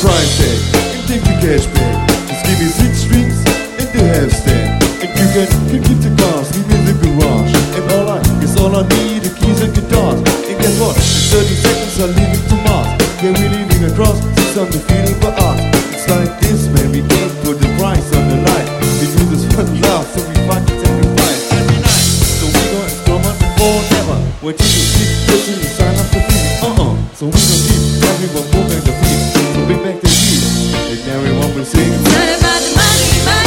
price tag and take the cash back. Just give me 6 strings and the half stand, and you can keep the cars, leave me in the garage. And all I need are keys and guitars. And guess what? In 30 seconds I'll leave it to Mars. Yeah, we leaving across, see something feeling for art. It's like this, man, we can't put the price on the line. We do this for love, so we fight to sacrifice every night. So we gon' drum on forever. When you keep pushing, you sign up for free. So we gon' keep everyone moving the beat. So bring back the beat, and everyone will sing. It's not about the money, money.